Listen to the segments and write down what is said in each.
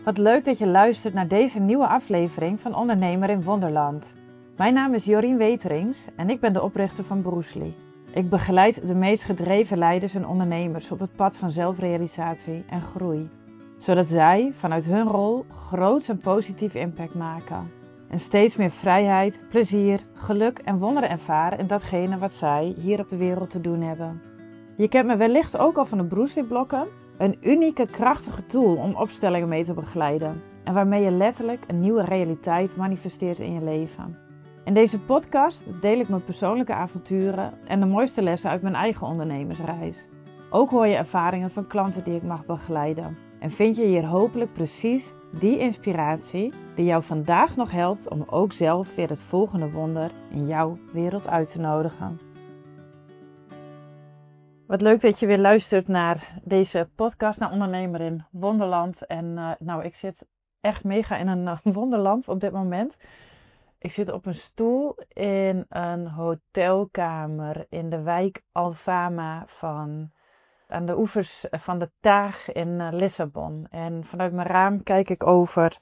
Wat leuk dat je luistert naar deze nieuwe aflevering van Ondernemer in Wonderland. Mijn naam is Jorien Weterings en ik ben de oprichter van Broesli. Ik begeleid de meest gedreven leiders en ondernemers op het pad van zelfrealisatie en groei. Zodat zij vanuit hun rol groots en positief impact maken. En steeds meer vrijheid, plezier, geluk en wonderen ervaren in datgene wat zij hier op de wereld te doen hebben. Je kent me wellicht ook al van de Broesli-blokken. Een unieke, krachtige tool om opstellingen mee te begeleiden. En waarmee je letterlijk een nieuwe realiteit manifesteert in je leven. In deze podcast deel ik mijn persoonlijke avonturen en de mooiste lessen uit mijn eigen ondernemersreis. Ook hoor je ervaringen van klanten die ik mag begeleiden. En vind je hier hopelijk precies die inspiratie die jou vandaag nog helpt om ook zelf weer het volgende wonder in jouw wereld uit te nodigen. Wat leuk dat je weer luistert naar deze podcast, naar Ondernemer in Wonderland. En ik zit echt mega in een wonderland op dit moment. Ik zit op een stoel in een hotelkamer in de wijk Alfama aan de oevers van de Taag in Lissabon. En vanuit mijn raam kijk ik over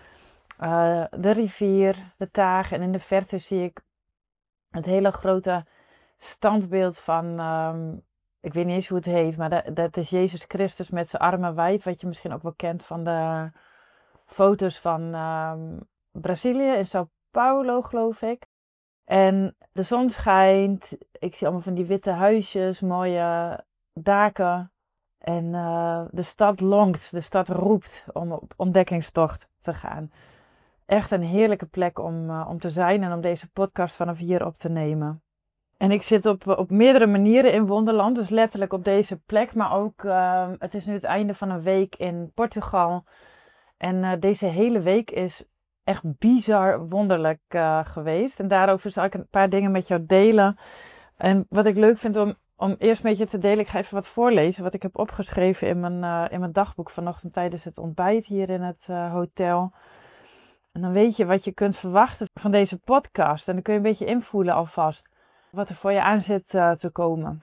de rivier, de Taag. En in de verte zie ik het hele grote standbeeld van... ik weet niet eens hoe het heet, maar dat is Jezus Christus met zijn armen wijd. Wat je misschien ook wel kent van de foto's van Brazilië, in Sao Paulo geloof ik. En de zon schijnt, ik zie allemaal van die witte huisjes, mooie daken. En de stad lonkt, de stad roept om op ontdekkingstocht te gaan. Echt een heerlijke plek om te zijn en om deze podcast vanaf hier op te nemen. En ik zit op meerdere manieren in Wonderland, dus letterlijk op deze plek. Maar ook, het is nu het einde van een week in Portugal. En deze hele week is echt bizar wonderlijk geweest. En daarover zal ik een paar dingen met jou delen. En wat ik leuk vind om eerst met je te delen, ik ga even wat voorlezen. Wat ik heb opgeschreven in mijn dagboek vanochtend tijdens het ontbijt hier in het hotel. En dan weet je wat je kunt verwachten van deze podcast. En dan kun je een beetje invoelen alvast wat er voor je aan zit te komen.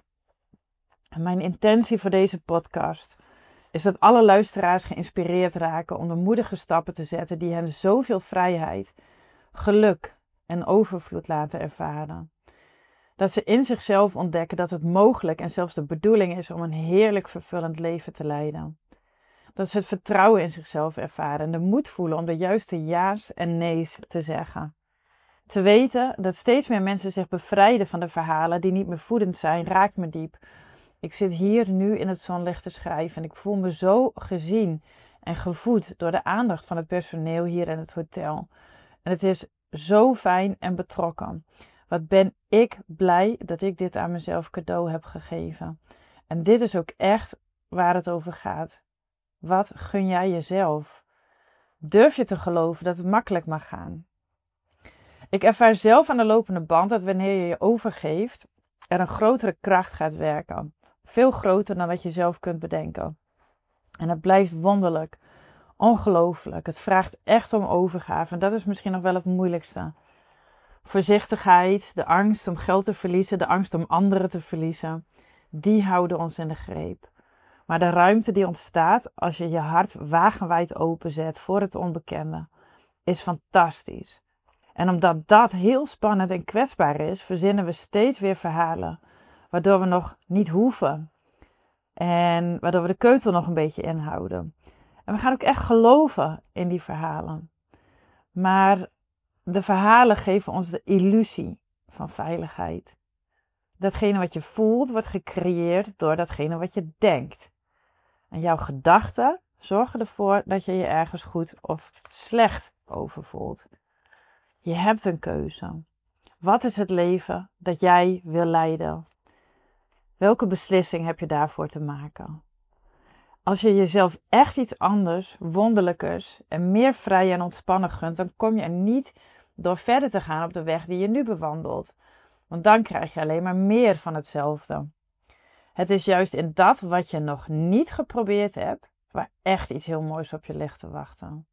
En mijn intentie voor deze podcast is dat alle luisteraars geïnspireerd raken om de moedige stappen te zetten die hen zoveel vrijheid, geluk en overvloed laten ervaren. Dat ze in zichzelf ontdekken dat het mogelijk en zelfs de bedoeling is om een heerlijk vervullend leven te leiden. Dat ze het vertrouwen in zichzelf ervaren en de moed voelen om de juiste ja's en nee's te zeggen. Te weten dat steeds meer mensen zich bevrijden van de verhalen die niet meer voedend zijn, raakt me diep. Ik zit hier nu in het zonlicht te schrijven en ik voel me zo gezien en gevoed door de aandacht van het personeel hier in het hotel. En het is zo fijn en betrokken. Wat ben ik blij dat ik dit aan mezelf cadeau heb gegeven. En dit is ook echt waar het over gaat. Wat gun jij jezelf? Durf je te geloven dat het makkelijk mag gaan? Ik ervaar zelf aan de lopende band dat wanneer je je overgeeft, er een grotere kracht gaat werken. Veel groter dan dat je zelf kunt bedenken. En het blijft wonderlijk, ongelooflijk. Het vraagt echt om overgave en dat is misschien nog wel het moeilijkste. Voorzichtigheid, de angst om geld te verliezen, de angst om anderen te verliezen, die houden ons in de greep. Maar de ruimte die ontstaat als je je hart wagenwijd openzet voor het onbekende, is fantastisch. En omdat dat heel spannend en kwetsbaar is, verzinnen we steeds weer verhalen. Waardoor we nog niet hoeven. En waardoor we de keutel nog een beetje inhouden. En we gaan ook echt geloven in die verhalen. Maar de verhalen geven ons de illusie van veiligheid. Datgene wat je voelt wordt gecreëerd door datgene wat je denkt. En jouw gedachten zorgen ervoor dat je je ergens goed of slecht over voelt. Je hebt een keuze. Wat is het leven dat jij wil leiden? Welke beslissing heb je daarvoor te maken? Als je jezelf echt iets anders, wonderlijkers en meer vrij en ontspannen gunt, dan kom je er niet door verder te gaan op de weg die je nu bewandelt. Want dan krijg je alleen maar meer van hetzelfde. Het is juist in dat wat je nog niet geprobeerd hebt, waar echt iets heel moois op je ligt te wachten.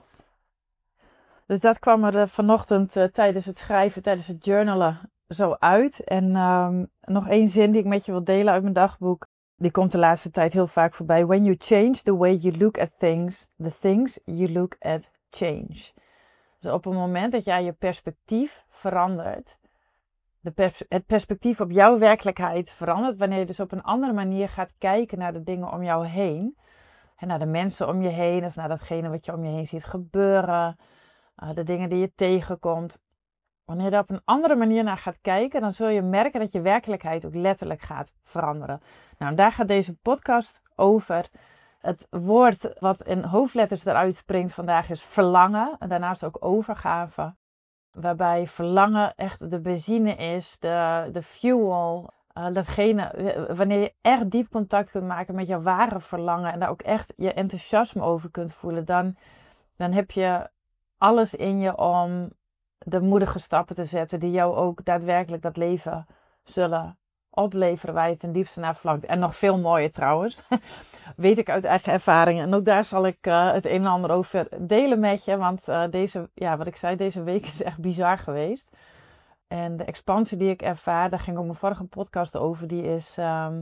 Dus dat kwam er vanochtend tijdens het schrijven, tijdens het journalen zo uit. En nog één zin die ik met je wil delen uit mijn dagboek. die komt de laatste tijd heel vaak voorbij. When you change the way you look at things, the things you look at change. Dus op het moment dat jij je perspectief verandert, het perspectief op jouw werkelijkheid verandert, wanneer je dus op een andere manier gaat kijken naar de dingen om jou heen, en naar de mensen om je heen, of naar datgene wat je om je heen ziet gebeuren, de dingen die je tegenkomt. Wanneer je daar op een andere manier naar gaat kijken, dan zul je merken dat je werkelijkheid ook letterlijk gaat veranderen. Nou, en daar gaat deze podcast over. Het woord wat in hoofdletters eruit springt vandaag is verlangen. En daarnaast ook overgave. Waarbij verlangen echt de benzine is, de fuel. Wanneer je echt diep contact kunt maken met jouw ware verlangen. En daar ook echt je enthousiasme over kunt voelen. Dan heb je alles in je om de moedige stappen te zetten die jou ook daadwerkelijk dat leven zullen opleveren waar je ten diepste naar verlangt. En nog veel mooier trouwens, weet ik uit eigen ervaring. En ook daar zal ik het een en ander over delen met je, want deze week is echt bizar geweest. En de expansie die ik ervaar, daar ging ook mijn vorige podcast over, die is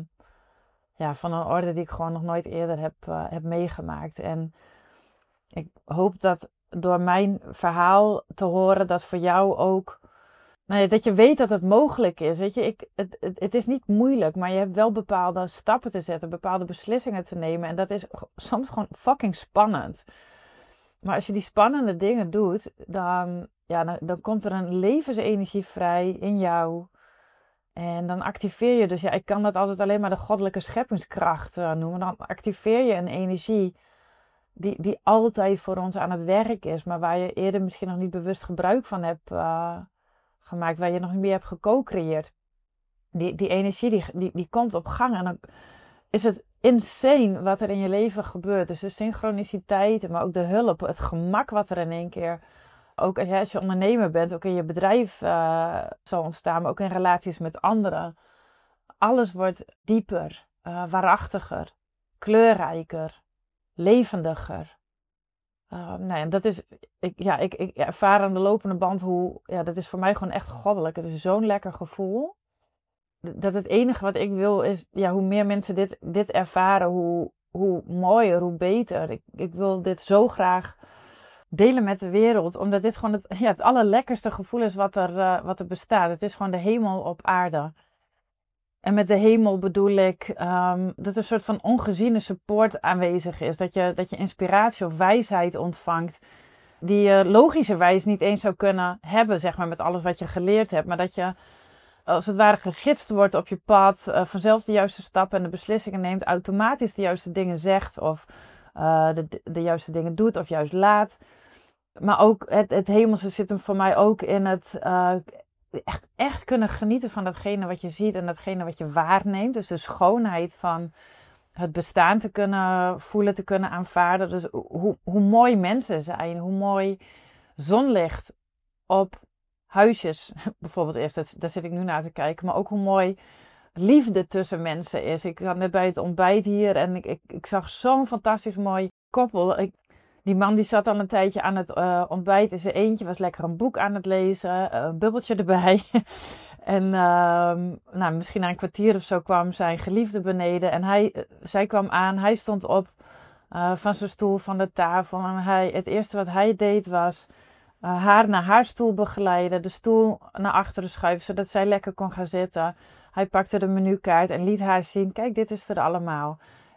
van een orde die ik gewoon nog nooit eerder heb meegemaakt. En ik hoop dat door mijn verhaal te horen, dat voor jou ook, dat je weet dat het mogelijk is. Weet je, het is niet moeilijk, maar je hebt wel bepaalde stappen te zetten, bepaalde beslissingen te nemen. En dat is soms gewoon fucking spannend. Maar als je die spannende dingen doet, dan komt er een levensenergie vrij in jou. En dan activeer je dus, ik kan dat altijd alleen maar de goddelijke scheppingskracht noemen. Dan activeer je een energie die altijd voor ons aan het werk is, maar waar je eerder misschien nog niet bewust gebruik van hebt gemaakt, waar je nog niet meer hebt gecreëerd. Die energie die komt op gang en dan is het insane wat er in je leven gebeurt. Dus de synchroniciteiten, maar ook de hulp, het gemak wat er in één keer, ook als je ondernemer bent, ook in je bedrijf zal ontstaan, maar ook in relaties met anderen. Alles wordt dieper, waarachtiger, kleurrijker, levendiger. Dat is, ik ervaar aan de lopende band dat is voor mij gewoon echt goddelijk. Het is zo'n lekker gevoel. Dat het enige wat ik wil is, hoe meer mensen dit ervaren, hoe mooier, hoe beter. Ik wil dit zo graag delen met de wereld, omdat dit gewoon het allerlekkerste gevoel is wat er bestaat. Het is gewoon de hemel op aarde. En met de hemel bedoel ik dat er een soort van ongeziene support aanwezig is. Dat je inspiratie of wijsheid ontvangt die je logischerwijs niet eens zou kunnen hebben, zeg maar, met alles wat je geleerd hebt. Maar dat je als het ware gegidst wordt op je pad, vanzelf de juiste stappen en de beslissingen neemt, automatisch de juiste dingen zegt of de juiste dingen doet of juist laat. Maar ook het hemelse zit hem voor mij ook in het echt kunnen genieten van datgene wat je ziet en datgene wat je waarneemt. Dus de schoonheid van het bestaan te kunnen voelen, te kunnen aanvaarden. Dus hoe mooi mensen zijn, hoe mooi zonlicht op huisjes bijvoorbeeld is. Daar zit ik nu naar te kijken. Maar ook hoe mooi liefde tussen mensen is. Ik had net bij het ontbijt hier en ik zag zo'n fantastisch mooi koppel. Die man die zat al een tijdje aan het ontbijt in zijn eentje, was lekker een boek aan het lezen, een bubbeltje erbij. En misschien na een kwartier of zo kwam zijn geliefde beneden en zij kwam aan, hij stond op van zijn stoel, van de tafel. En het eerste wat hij deed was haar naar haar stoel begeleiden, de stoel naar achteren schuiven, zodat zij lekker kon gaan zitten. Hij pakte de menukaart en liet haar zien, kijk, dit is er allemaal.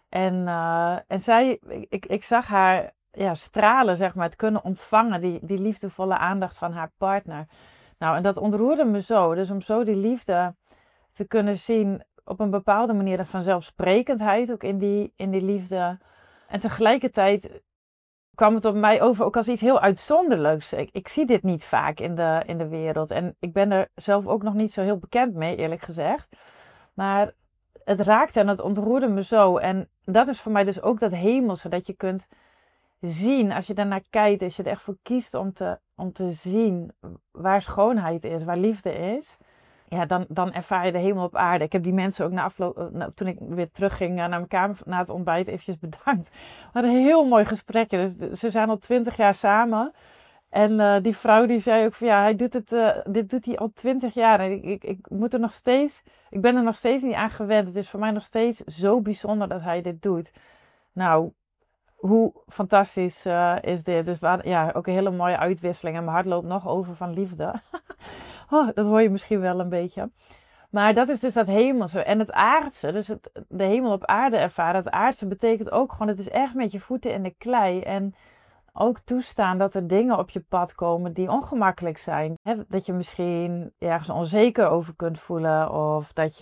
En zij, ik zag haar stralen, zeg maar, het kunnen ontvangen, die liefdevolle aandacht van haar partner. Nou, en dat ontroerde me zo. Dus om zo die liefde te kunnen zien, op een bepaalde manier de vanzelfsprekendheid ook in die liefde. En tegelijkertijd kwam het op mij over ook als iets heel uitzonderlijks. Ik zie dit niet vaak in de wereld. En ik ben er zelf ook nog niet zo heel bekend mee, eerlijk gezegd. Maar het raakte en het ontroerde me zo. En dat is voor mij dus ook dat hemelse, dat je kunt zien, als je daarnaar kijkt, als je er echt voor kiest om te zien waar schoonheid is, waar liefde is, dan ervaar je de hemel op aarde. Ik heb die mensen ook na afloop, toen ik weer terugging naar mijn kamer na het ontbijt, eventjes bedankt. We hadden een heel mooi gesprekje. Dus ze zijn al 20 jaar samen En die vrouw die zei ook van ja, hij doet dit doet hij al 20 jaar. En ik moet er nog steeds, ik ben er nog steeds niet aan gewend. Het is voor mij nog steeds zo bijzonder dat hij dit doet. Nou, hoe fantastisch is dit. Dus ja, ook een hele mooie uitwisseling. En mijn hart loopt nog over van liefde. Oh, dat hoor je misschien wel een beetje. Maar dat is dus dat hemelse en het aardse. Dus de hemel op aarde ervaren. Het aardse betekent ook gewoon, het is echt met je voeten in de klei. En ook toestaan dat er dingen op je pad komen die ongemakkelijk zijn. Dat je misschien ergens onzeker over kunt voelen. Of dat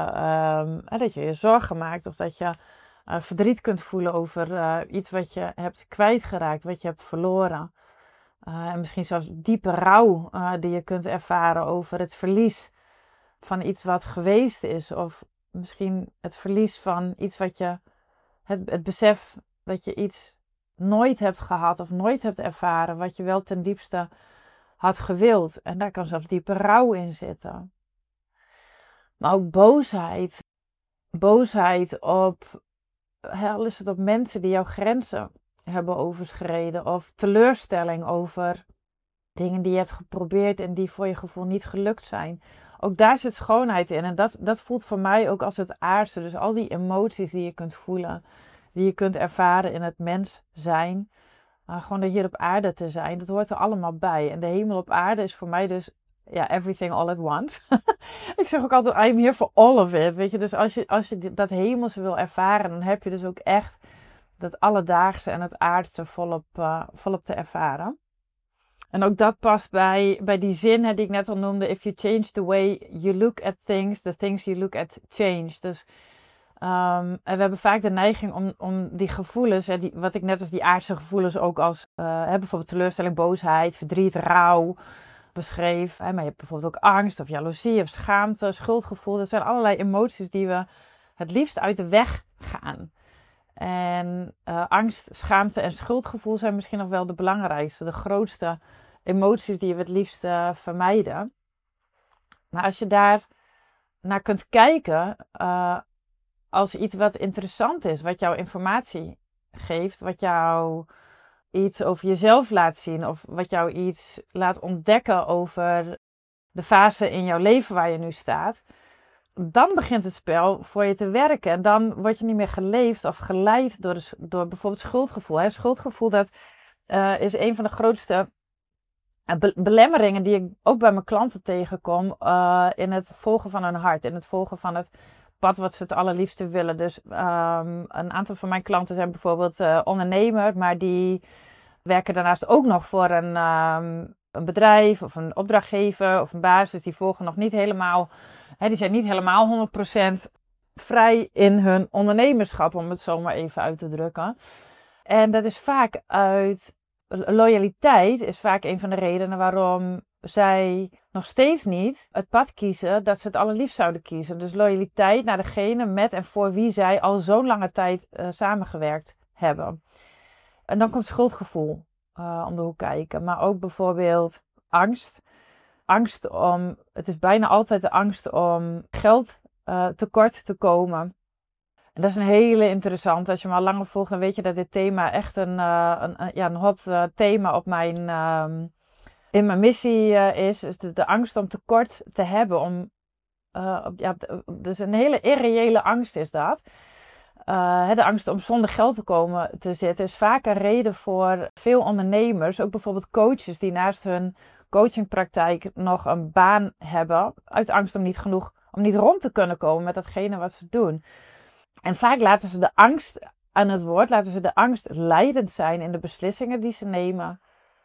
je zorgen maakt. Of dat je verdriet kunt voelen over iets wat je hebt kwijtgeraakt. Wat je hebt verloren. En misschien zelfs diepe rouw die je kunt ervaren over het verlies van iets wat geweest is. Of misschien het verlies van iets wat je... Het besef dat je iets nooit hebt gehad of nooit hebt ervaren. Wat je wel ten diepste had gewild. En daar kan zelfs diepe rouw in zitten. Maar ook boosheid. Boosheid op... Al is het op mensen die jouw grenzen hebben overschreden. Of teleurstelling over dingen die je hebt geprobeerd en die voor je gevoel niet gelukt zijn. Ook daar zit schoonheid in. En dat voelt voor mij ook als het aardse. Dus al die emoties die je kunt voelen. Die je kunt ervaren in het mens zijn. Gewoon dat hier op aarde te zijn. Dat hoort er allemaal bij. En de hemel op aarde is voor mij dus... Ja, everything all at once. Ik zeg ook altijd, I'm here for all of it. Weet je, dus als je dat hemelse wil ervaren, dan heb je dus ook echt dat alledaagse en het aardse volop te ervaren. En ook dat past bij die zin die ik net al noemde. If you change the way you look at things, the things you look at change. Dus en we hebben vaak de neiging om die gevoelens, wat ik net als die aardse gevoelens ook als bijvoorbeeld teleurstelling, boosheid, verdriet, rouw beschreef. Maar je hebt bijvoorbeeld ook angst of jaloezie of schaamte, schuldgevoel. Dat zijn allerlei emoties die we het liefst uit de weg gaan. En angst, schaamte en schuldgevoel zijn misschien nog wel de belangrijkste, de grootste emoties die we het liefst vermijden. Maar als je daar naar kunt kijken als iets wat interessant is, wat jou informatie geeft, wat jou iets over jezelf laat zien of wat jou iets laat ontdekken over de fase in jouw leven waar je nu staat, dan begint het spel voor je te werken. En dan word je niet meer geleefd of geleid door bijvoorbeeld schuldgevoel. Schuldgevoel, dat is een van de grootste belemmeringen die ik ook bij mijn klanten tegenkom in het volgen van hun hart. In het volgen van het pad wat ze het allerliefste willen. Dus een aantal van mijn klanten zijn bijvoorbeeld ondernemer, maar die werken daarnaast ook nog voor een bedrijf of een opdrachtgever of een baas. Dus die volgen nog niet helemaal, die zijn niet helemaal 100% vrij in hun ondernemerschap, om het zo maar even uit te drukken. En dat is vaak uit loyaliteit, is vaak een van de redenen waarom zij nog steeds niet het pad kiezen dat ze het allerliefst zouden kiezen. Dus loyaliteit naar degene met en voor wie zij al zo'n lange tijd samengewerkt hebben. En dan komt schuldgevoel om de hoek kijken. Maar ook bijvoorbeeld angst. Het is bijna altijd de angst om geld tekort te komen. En dat is een hele interessante. Als je me al langer volgt, dan weet je dat dit thema echt een hot thema op in mijn missie is. Dus de angst om tekort te hebben. Dus een hele irreële angst is dat. De angst om zonder geld te komen te zitten is vaak een reden voor veel ondernemers. Ook bijvoorbeeld coaches die naast hun coachingpraktijk nog een baan hebben. Uit angst om niet rond te kunnen komen met datgene wat ze doen. En vaak laten ze de angst aan het woord, laten ze de angst leidend zijn in de beslissingen die ze nemen.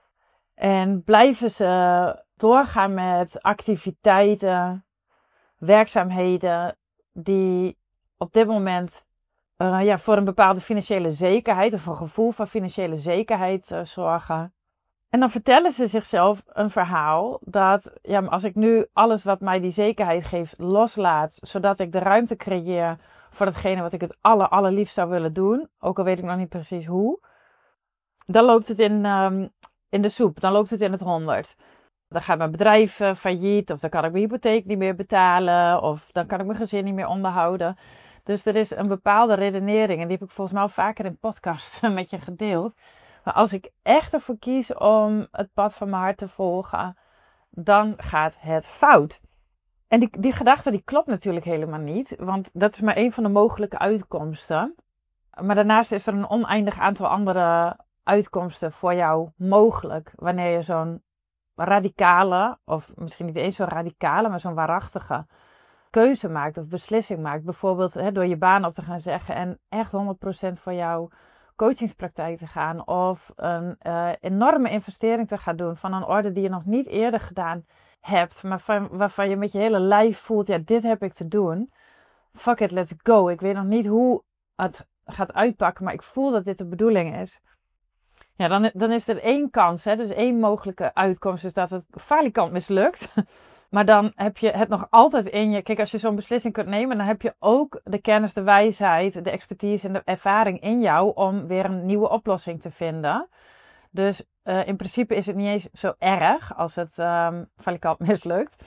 En blijven ze doorgaan met activiteiten, werkzaamheden die op dit moment voor een bepaalde financiële zekerheid of een gevoel van financiële zekerheid zorgen. En dan vertellen ze zichzelf een verhaal dat maar als ik nu alles wat mij die zekerheid geeft loslaat, zodat ik de ruimte creëer voor datgene wat ik het allerliefst zou willen doen, ook al weet ik nog niet precies hoe, dan loopt het in de soep, dan loopt het in het 100. Dan gaat mijn bedrijf failliet, of dan kan ik mijn hypotheek niet meer betalen, of dan kan ik mijn gezin niet meer onderhouden. Dus er is een bepaalde redenering, en die heb ik volgens mij al vaker in podcasts met je gedeeld, Maar als ik echt ervoor kies om het pad van mijn hart te volgen, dan gaat het fout. En die gedachte die klopt natuurlijk helemaal niet. Want dat is maar één van de mogelijke uitkomsten. Maar daarnaast is er een oneindig aantal andere uitkomsten voor jou mogelijk. Wanneer je zo'n radicale, of misschien niet eens zo radicale, maar zo'n waarachtige keuze maakt of beslissing maakt. Bijvoorbeeld door je baan op te gaan zeggen en echt 100% voor jouw coachingspraktijk te gaan. Of een enorme investering te gaan doen van een orde die je nog niet eerder gedaan hebt. Maar waarvan je met je hele lijf voelt, ja, dit heb ik te doen. Fuck it, let's go. Ik weet nog niet hoe het gaat uitpakken, maar ik voel dat dit de bedoeling is. Ja, dan is er één kans, dus één mogelijke uitkomst is dat het falikant mislukt. Maar dan heb je het nog altijd in je. Kijk, als je zo'n beslissing kunt nemen, dan heb je ook de kennis, de wijsheid, de expertise en de ervaring in jou om weer een nieuwe oplossing te vinden. Dus in principe is het niet eens zo erg als het falikant mislukt.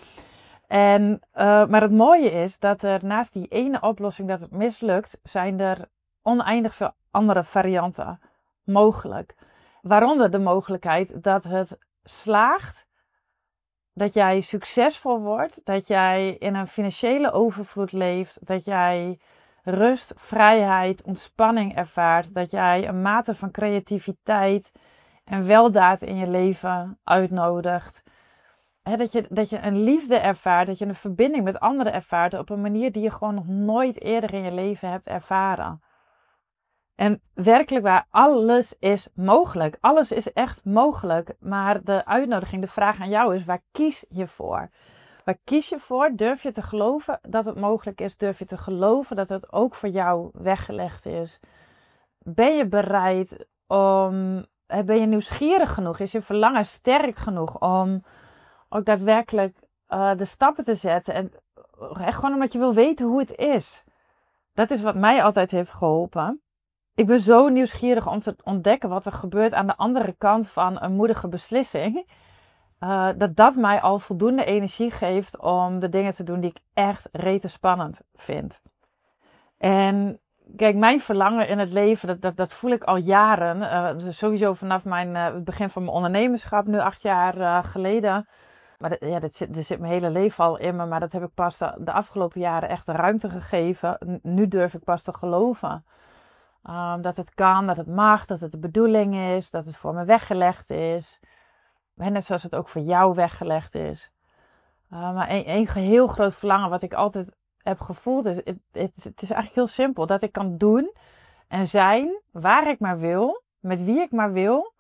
Maar het mooie is dat er naast die ene oplossing dat het mislukt, zijn er oneindig veel andere varianten mogelijk. Waaronder de mogelijkheid dat het slaagt, dat jij succesvol wordt, dat jij in een financiële overvloed leeft, dat jij rust, vrijheid, ontspanning ervaart, dat jij een mate van creativiteit en weldaad in je leven uitnodigt. Dat je een liefde ervaart, dat je een verbinding met anderen ervaart op een manier die je gewoon nog nooit eerder in je leven hebt ervaren. En werkelijk waar, alles is mogelijk. Alles is echt mogelijk. Maar de uitnodiging, de vraag aan jou is, waar kies je voor? Waar kies je voor? Durf je te geloven dat het mogelijk is? Durf je te geloven dat het ook voor jou weggelegd is? Ben je bereid om... Ben je nieuwsgierig genoeg? Is je verlangen sterk genoeg om ook daadwerkelijk de stappen te zetten? En echt gewoon omdat je wil weten hoe het is. Dat is wat mij altijd heeft geholpen. Ik ben zo nieuwsgierig om te ontdekken wat er gebeurt aan de andere kant van een moedige beslissing. Dat mij al voldoende energie geeft om de dingen te doen die ik echt rete spannend vind. En kijk, mijn verlangen in het leven, dat voel ik al jaren. Dus sowieso vanaf het begin van mijn ondernemerschap, nu 8 jaar geleden. Maar dit zit mijn hele leven al in me. Maar dat heb ik pas de afgelopen jaren echt de ruimte gegeven. Nu durf ik pas te geloven. Dat het kan, dat het mag, dat het de bedoeling is, dat het voor me weggelegd is. Net zoals het ook voor jou weggelegd is. Maar een heel groot verlangen wat ik altijd heb gevoeld is, het is eigenlijk heel simpel. Dat ik kan doen en zijn waar ik maar wil, met wie ik maar wil.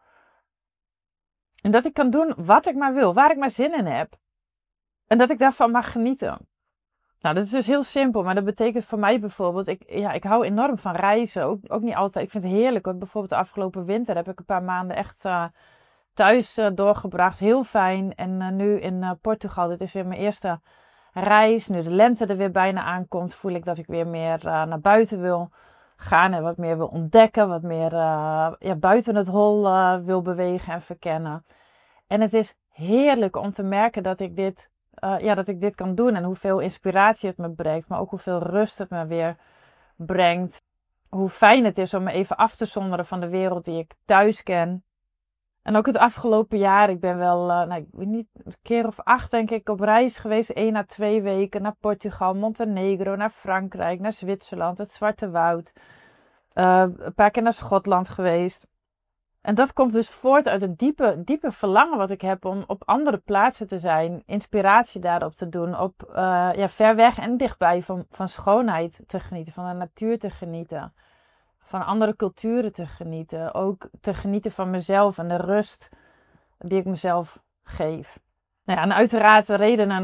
En dat ik kan doen wat ik maar wil, waar ik maar zin in heb. En dat ik daarvan mag genieten. Nou, dat is dus heel simpel, maar dat betekent voor mij bijvoorbeeld, ik hou enorm van reizen, ook niet altijd. Ik vind het heerlijk, ook bijvoorbeeld de afgelopen winter heb ik een paar maanden echt thuis doorgebracht, heel fijn. En nu in Portugal, dit is weer mijn eerste reis, nu de lente er weer bijna aankomt, voel ik dat ik weer meer naar buiten wil gaan en wat meer wil ontdekken, wat meer buiten het hol wil bewegen en verkennen. En het is heerlijk om te merken dat ik dit kan doen en hoeveel inspiratie het me brengt, maar ook hoeveel rust het me weer brengt. Hoe fijn het is om me even af te zonderen van de wereld die ik thuis ken. En ook het afgelopen jaar, ik ben wel, ik weet niet, een keer of 8 denk ik op reis geweest. 1 à 2 weken naar Portugal, Montenegro, naar Frankrijk, naar Zwitserland, het Zwarte Woud. Een paar keer naar Schotland geweest. En dat komt dus voort uit het diepe verlangen wat ik heb om op andere plaatsen te zijn. Inspiratie daarop te doen. Op ver weg en dichtbij van schoonheid te genieten. Van de natuur te genieten. Van andere culturen te genieten. Ook te genieten van mezelf en de rust die ik mezelf geef. Nou ja, en uiteraard redenen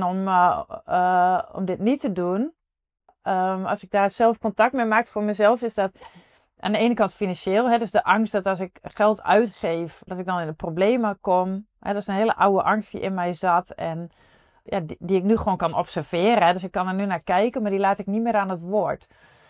om dit niet te doen. Als ik daar zelf contact mee maak voor mezelf is dat... Aan de ene kant financieel, dus de angst dat als ik geld uitgeef, dat ik dan in de problemen kom. Dat is een hele oude angst die in mij zat en die ik nu gewoon kan observeren. Dus ik kan er nu naar kijken, maar die laat ik niet meer aan het woord.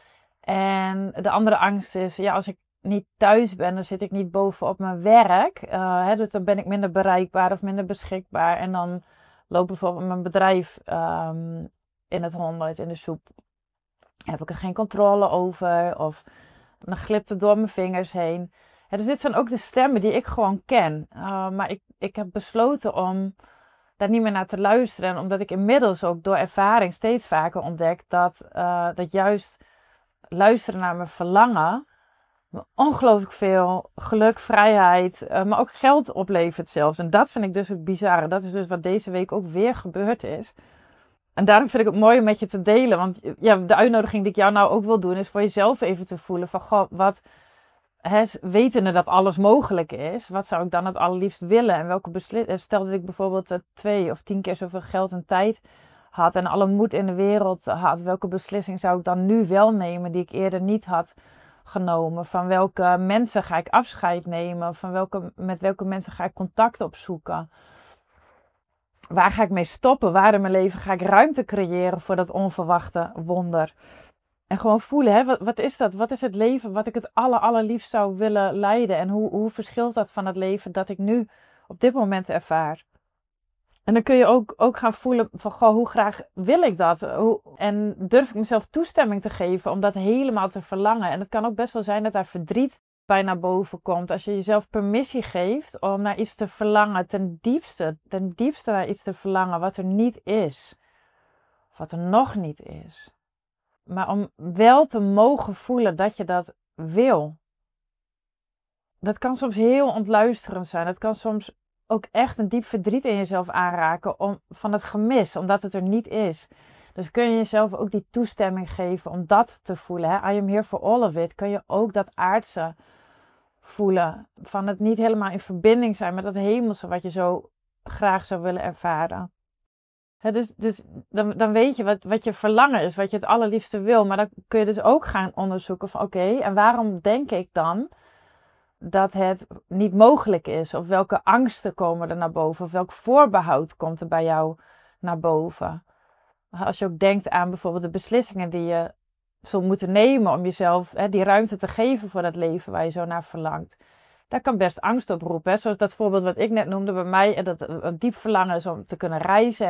En de andere angst is, als ik niet thuis ben, dan zit ik niet bovenop mijn werk. Dus dan ben ik minder bereikbaar of minder beschikbaar. En dan loopt bijvoorbeeld mijn bedrijf in het honderd, in de soep. Heb ik er geen controle over of... Dan glipt het door mijn vingers heen. Ja, dus dit zijn ook de stemmen die ik gewoon ken. Maar ik heb besloten om daar niet meer naar te luisteren. En omdat ik inmiddels ook door ervaring steeds vaker ontdek dat juist luisteren naar mijn verlangen me ongelooflijk veel geluk, vrijheid, maar ook geld oplevert zelfs. En dat vind ik dus het bizarre. Dat is dus wat deze week ook weer gebeurd is. En daarom vind ik het mooi om met je te delen. Want ja, de uitnodiging die ik jou nou ook wil doen is voor jezelf even te voelen van goh, wat, wetende dat alles mogelijk is, wat zou ik dan het allerliefst willen? En welke stel dat ik bijvoorbeeld 2 of 10 keer zoveel geld en tijd had en alle moed in de wereld had, welke beslissing zou ik dan nu wel nemen die ik eerder niet had genomen? Van welke mensen ga ik afscheid nemen? Met welke mensen ga ik contact opzoeken? Waar ga ik mee stoppen? Waar in mijn leven ga ik ruimte creëren voor dat onverwachte wonder? En gewoon voelen, wat is dat? Wat is het leven wat ik het allerliefst zou willen leiden? En hoe verschilt dat van het leven dat ik nu op dit moment ervaar? En dan kun je ook gaan voelen van, goh, hoe graag wil ik dat? En durf ik mezelf toestemming te geven om dat helemaal te verlangen? En het kan ook best wel zijn dat daar verdriet bij naar boven komt. Als je jezelf permissie geeft om naar iets te verlangen, ten diepste naar iets te verlangen wat er niet is. Wat er nog niet is. Maar om wel te mogen voelen dat je dat wil. Dat kan soms heel ontluisterend zijn. Dat kan soms ook echt een diep verdriet in jezelf aanraken van het gemis, omdat het er niet is. Dus kun je jezelf ook die toestemming geven om dat te voelen. Hè? I am here for all of it. Kun je ook dat aardse voelen. Van het niet helemaal in verbinding zijn met dat hemelse wat je zo graag zou willen ervaren. Dus dan weet je wat je verlangen is, wat je het allerliefste wil. Maar dan kun je dus ook gaan onderzoeken van oké, en waarom denk ik dan dat het niet mogelijk is? Of welke angsten komen er naar boven? Of welk voorbehoud komt er bij jou naar boven? Als je ook denkt aan bijvoorbeeld de beslissingen die je zult moeten nemen om jezelf die ruimte te geven voor dat leven waar je zo naar verlangt. Daar kan best angst op roepen. Hè? Zoals dat voorbeeld wat ik net noemde bij mij. Dat een diep verlangen is om te kunnen reizen.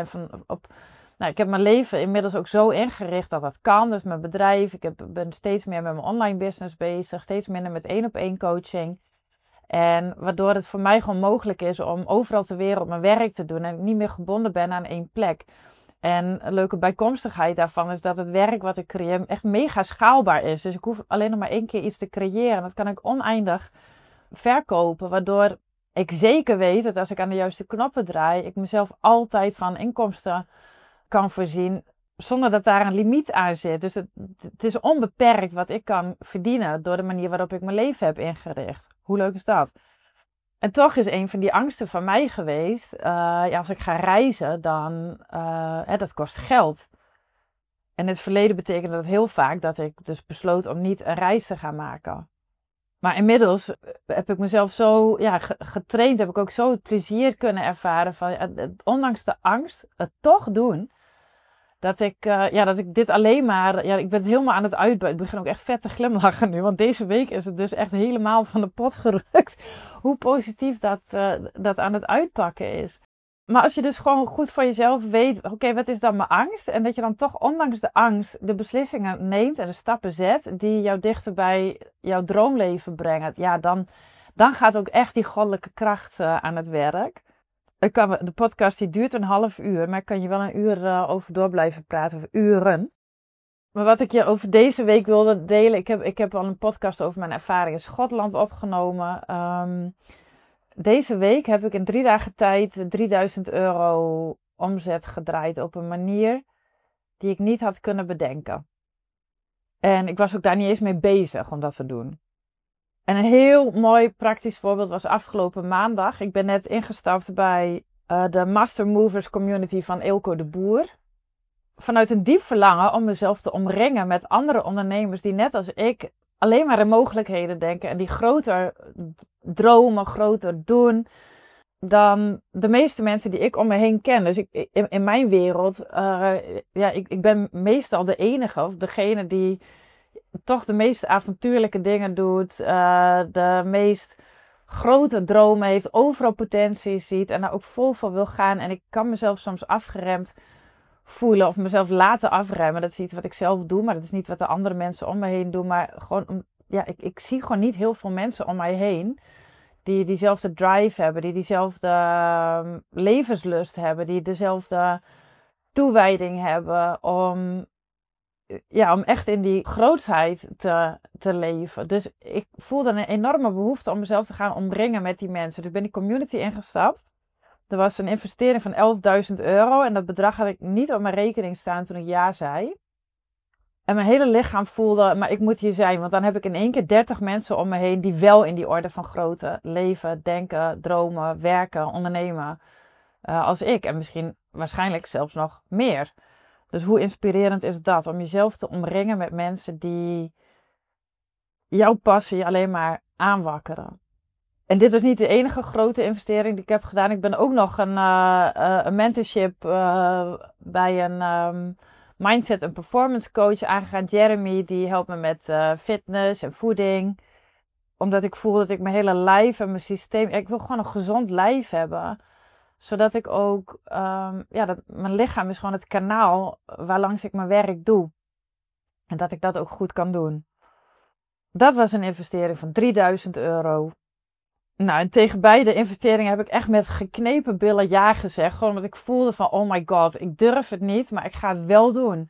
En ik heb mijn leven inmiddels ook zo ingericht dat dat kan. Dus mijn bedrijf. Ben steeds meer met mijn online business bezig. Steeds minder met 1-op-1 coaching. En waardoor het voor mij gewoon mogelijk is om overal ter wereld mijn werk te doen. En ik niet meer gebonden ben aan één plek. En een leuke bijkomstigheid daarvan is dat het werk wat ik creëer echt mega schaalbaar is. Dus ik hoef alleen nog maar 1 keer iets te creëren. En dat kan ik oneindig verkopen, waardoor ik zeker weet dat als ik aan de juiste knoppen draai, ik mezelf altijd van inkomsten kan voorzien, zonder dat daar een limiet aan zit. Dus het is onbeperkt wat ik kan verdienen door de manier waarop ik mijn leven heb ingericht. Hoe leuk is dat? En toch is een van die angsten van mij geweest, als ik ga reizen, dan dat kost geld. En in het verleden betekende dat heel vaak dat ik dus besloot om niet een reis te gaan maken. Maar inmiddels heb ik mezelf zo getraind, heb ik ook zo het plezier kunnen ervaren van, ondanks de angst, het toch doen. Dat ik dit alleen maar, ik ben het helemaal aan het uitbuiten. Ik begin ook echt vet te glimlachen nu, want deze week is het dus echt helemaal van de pot gerukt. Hoe positief dat aan het uitpakken is. Maar als je dus gewoon goed voor jezelf weet, oké, wat is dan mijn angst? En dat je dan toch ondanks de angst de beslissingen neemt en de stappen zet die jou dichter bij jouw droomleven brengen. Ja, dan gaat ook echt die goddelijke kracht aan het werk. De podcast die duurt een half uur, maar ik kan je wel een uur over door blijven praten, of uren. Maar wat ik je over deze week wilde delen, ik heb al een podcast over mijn ervaring in Schotland opgenomen. Deze week heb ik in 3 dagen tijd €3000 omzet gedraaid op een manier die ik niet had kunnen bedenken. En ik was ook daar niet eens mee bezig om dat te doen. En een heel mooi praktisch voorbeeld was afgelopen maandag. Ik ben net ingestapt bij de Master Movers Community van Eelco de Boer. Vanuit een diep verlangen om mezelf te omringen met andere ondernemers die net als ik alleen maar in mogelijkheden denken. En die groter dromen, groter doen dan de meeste mensen die ik om me heen ken. Dus in mijn wereld, ik ben meestal de enige of degene die toch de meest avontuurlijke dingen doet, de meest grote dromen heeft, overal potentie ziet en daar ook vol voor wil gaan. En ik kan mezelf soms afgeremd voelen of mezelf laten afremmen. Dat is iets wat ik zelf doe, maar dat is niet wat de andere mensen om me heen doen. Maar gewoon ik zie gewoon niet heel veel mensen om mij heen die diezelfde drive hebben, die diezelfde levenslust hebben, die dezelfde toewijding hebben om echt in die grootsheid te leven. Dus ik voelde een enorme behoefte om mezelf te gaan omringen met die mensen. Dus ben die community ingestapt. Er was een investering van €11.000 en dat bedrag had ik niet op mijn rekening staan toen ik ja zei. En mijn hele lichaam voelde, maar ik moet hier zijn, want dan heb ik in één keer 30 mensen om me heen die wel in die orde van grootte leven, denken, dromen, werken, ondernemen als ik. En waarschijnlijk zelfs nog meer. Dus hoe inspirerend is dat om jezelf te omringen met mensen die jouw passie alleen maar aanwakkeren. En dit was niet de enige grote investering die ik heb gedaan. Ik ben ook nog een mentorship bij een mindset- en performance coach aangegaan. Jeremy, die helpt me met fitness en voeding. Omdat ik voel dat ik mijn hele lijf en mijn systeem... Ik wil gewoon een gezond lijf hebben. Zodat ik ook... dat mijn lichaam is gewoon het kanaal waarlangs ik mijn werk doe. En dat ik dat ook goed kan doen. Dat was een investering van €3.000. Nou, en tegen beide investeringen heb ik echt met geknepen billen ja gezegd. Gewoon omdat ik voelde van, oh my god, ik durf het niet, maar ik ga het wel doen.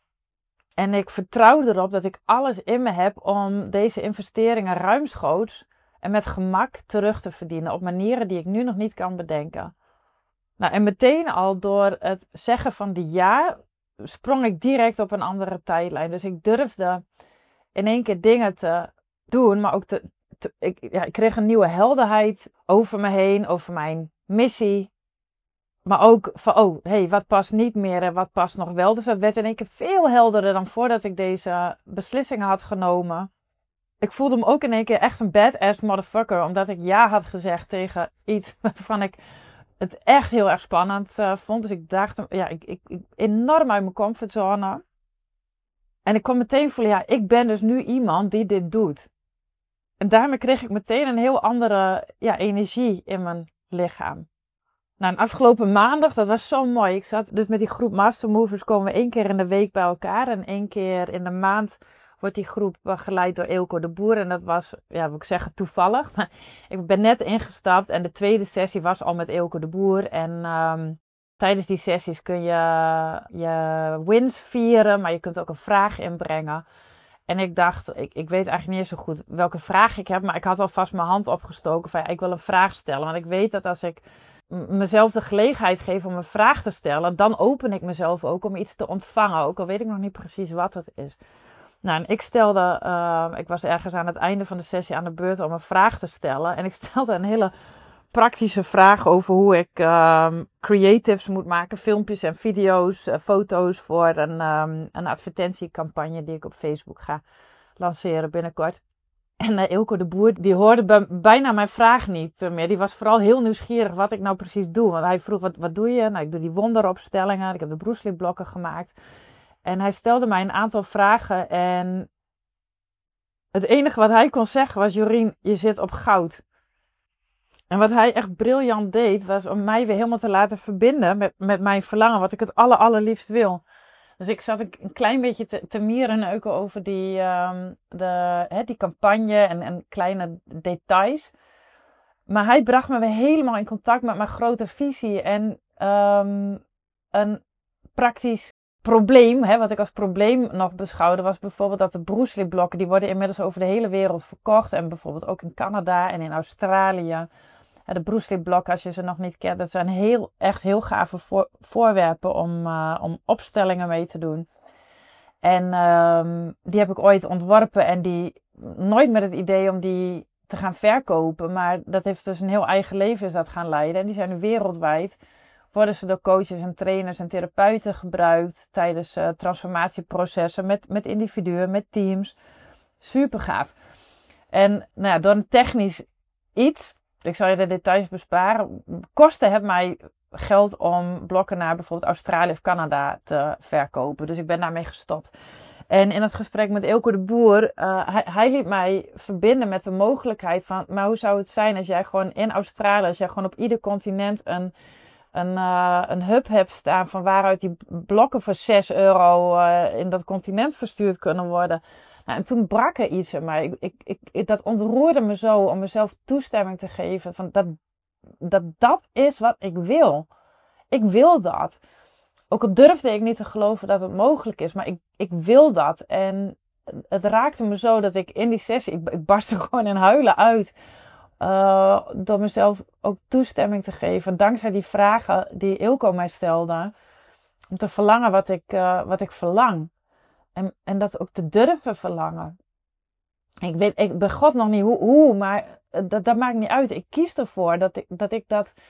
En ik vertrouw erop dat ik alles in me heb om deze investeringen ruimschoots en met gemak terug te verdienen. Op manieren die ik nu nog niet kan bedenken. Nou, en meteen al door het zeggen van die ja, sprong ik direct op een andere tijdlijn. Dus ik durfde in één keer dingen te doen, maar ook ik kreeg een nieuwe helderheid over me heen, over mijn missie. Maar ook van, wat past niet meer en wat past nog wel. Dus dat werd in één keer veel helderder dan voordat ik deze beslissingen had genomen. Ik voelde me ook in één keer echt een badass motherfucker, omdat ik ja had gezegd tegen iets waarvan ik het echt heel erg spannend vond. Dus ik dacht, ik enorm uit mijn comfortzone. En ik kon meteen voelen, ik ben dus nu iemand die dit doet. En daarmee kreeg ik meteen een heel andere energie in mijn lichaam. Nou, afgelopen maandag, dat was zo mooi. Ik zat dus met die groep Master Movers, komen we 1 keer in de week bij elkaar. En 1 keer in de maand wordt die groep geleid door Eelco de Boer. En dat was, wil ik zeggen, toevallig. Maar ik ben net ingestapt en de tweede sessie was al met Eelco de Boer. En tijdens die sessies kun je wins vieren, maar je kunt ook een vraag inbrengen. En ik dacht, ik weet eigenlijk niet eens zo goed welke vraag ik heb. Maar ik had alvast mijn hand opgestoken van ik wil een vraag stellen. Want ik weet dat als ik mezelf de gelegenheid geef om een vraag te stellen, dan open ik mezelf ook om iets te ontvangen. Ook al weet ik nog niet precies wat het is. Nou, en ik was ergens aan het einde van de sessie aan de beurt om een vraag te stellen. En ik stelde een hele praktische vraag over hoe ik creatives moet maken. Filmpjes en video's, foto's voor een advertentiecampagne die ik op Facebook ga lanceren binnenkort. En Eelco de Boer, die hoorde bijna mijn vraag niet meer. Die was vooral heel nieuwsgierig wat ik nou precies doe. Want hij vroeg, wat doe je? Nou, ik doe die wonderopstellingen. Ik heb de Bruce Lee blokken gemaakt. En hij stelde mij een aantal vragen. En het enige wat hij kon zeggen was, Jorien, je zit op goud. En wat hij echt briljant deed, was om mij weer helemaal te laten verbinden met mijn verlangen. Wat ik het allerliefst wil. Dus ik zat een klein beetje te mierenneuken over die campagne en kleine details. Maar hij bracht me weer helemaal in contact met mijn grote visie. En een praktisch probleem, wat ik als probleem nog beschouwde, was bijvoorbeeld dat de Bruce Lee blokken, die worden inmiddels over de hele wereld verkocht. En bijvoorbeeld ook in Canada en in Australië. De Bruce Lee blokken, als je ze nog niet kent, dat zijn echt heel gave voorwerpen om opstellingen mee te doen. En die heb ik ooit ontworpen en die nooit met het idee om die te gaan verkopen. Maar dat heeft dus een heel eigen leven is dat gaan leiden. En die zijn nu wereldwijd. Worden ze door coaches en trainers en therapeuten gebruikt tijdens transformatieprocessen met individuen, met teams. Super gaaf. En door een technisch iets, ik zal je de details besparen, kostte het mij geld om blokken naar bijvoorbeeld Australië of Canada te verkopen. Dus ik ben daarmee gestopt. En in het gesprek met Eelco de Boer, hij liet mij verbinden met de mogelijkheid van, maar hoe zou het zijn als jij gewoon in Australië, als jij gewoon op ieder continent een hub hebt staan van waaruit die blokken voor €6 in dat continent verstuurd kunnen worden. Nou, en toen brak er iets in mij. Dat ontroerde me zo om mezelf toestemming te geven. Van dat is wat ik wil. Ik wil dat. Ook al durfde ik niet te geloven dat het mogelijk is. Maar ik wil dat. En het raakte me zo dat ik in die sessie... Ik barstte gewoon in huilen uit. Door mezelf ook toestemming te geven. Dankzij die vragen die Ilko mij stelde. Om te verlangen wat ik verlang. En dat ook te durven verlangen. Ik ben God nog niet hoe, maar dat maakt niet uit. Ik kies ervoor dat ik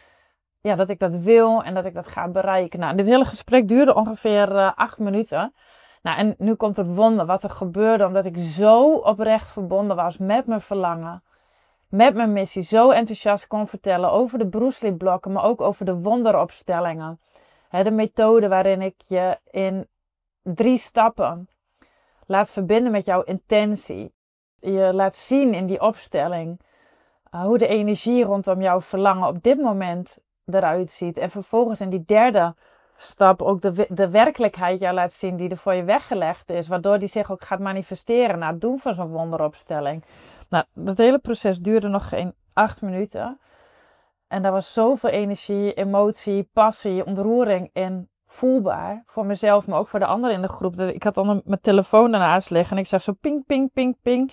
dat wil en dat ik dat ga bereiken. Nou, dit hele gesprek duurde ongeveer 8 minuten. Nou, en nu komt het wonder wat er gebeurde, omdat ik zo oprecht verbonden was met mijn verlangen. Met mijn missie, zo enthousiast kon vertellen over de Bruce Lee blokken, maar ook over de wonderopstellingen. De methode waarin ik je in 3 stappen laat verbinden met jouw intentie. Je laat zien in die opstelling hoe de energie rondom jouw verlangen op dit moment eruit ziet. En vervolgens in die 3e stap ook de werkelijkheid jou laat zien die er voor je weggelegd is. Waardoor die zich ook gaat manifesteren na het doen van zo'n wonderopstelling. Nou, dat hele proces duurde nog geen 8 minuten. En daar was zoveel energie, emotie, passie, ontroering in voelbaar. Voor mezelf, maar ook voor de anderen in de groep. Ik had dan mijn telefoon ernaast liggen en ik zag zo ping, ping, ping, ping.